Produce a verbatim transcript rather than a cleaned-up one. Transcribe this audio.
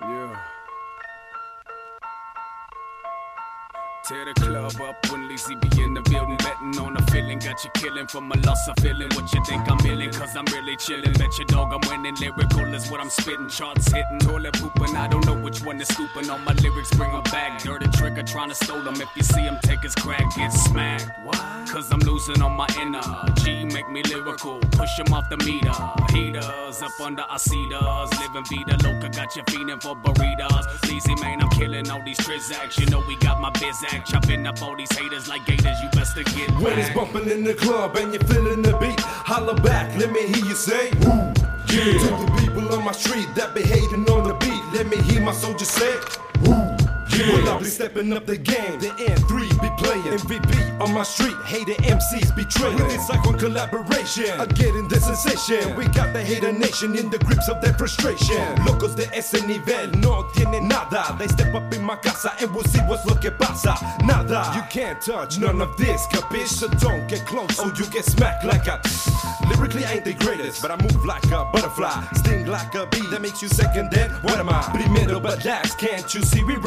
Yeah. Tear the club up when Lizzie be in the building. Betting on the feeling, got you killing from a loss of feeling. What you think I'm feeling? Cause I'm really chilling. Bet your dog I'm winning. Lyrical is what I'm spitting. Charts hitting. Toilet pooping. I don't know which one is scooping. On my lyrics, bring them back. Dirty trigger trying to stole them. If you see him take his crack, get smacked. Why? Cause I'm losing on my inner G, make me lyrical. Push him off the meter. Heaters up under our cedars. Living Vida Loca, got you feeding for burritos. Lizzie, man, I'm killing all these trizzacks. You know we got my biz act. Chopping up all these haters like gators, you best to get back. When it's bumping in the club and you're feeling the beat, holla back, let me hear you say, woo, yeah. To the people on my street that be hating on the beat, let me hear my soldiers say, woo, yeah. Well, I be stepping up the game, the N three be playing, M V P on my street, hater M Cs be trailing. With this icon collaboration, I get in the sensation. We got the hater nation in the grips of their frustration. Locos de ese nivel no tienen nada. They step up in my casa and we'll see what's lo que pasa. Nada, you can't touch none of this, capiche? So don't get close or you get smacked like a. Lyrically I ain't the greatest, but I move like a butterfly, sting like a bee that makes you second then. What am I? Primero but last, can't you see we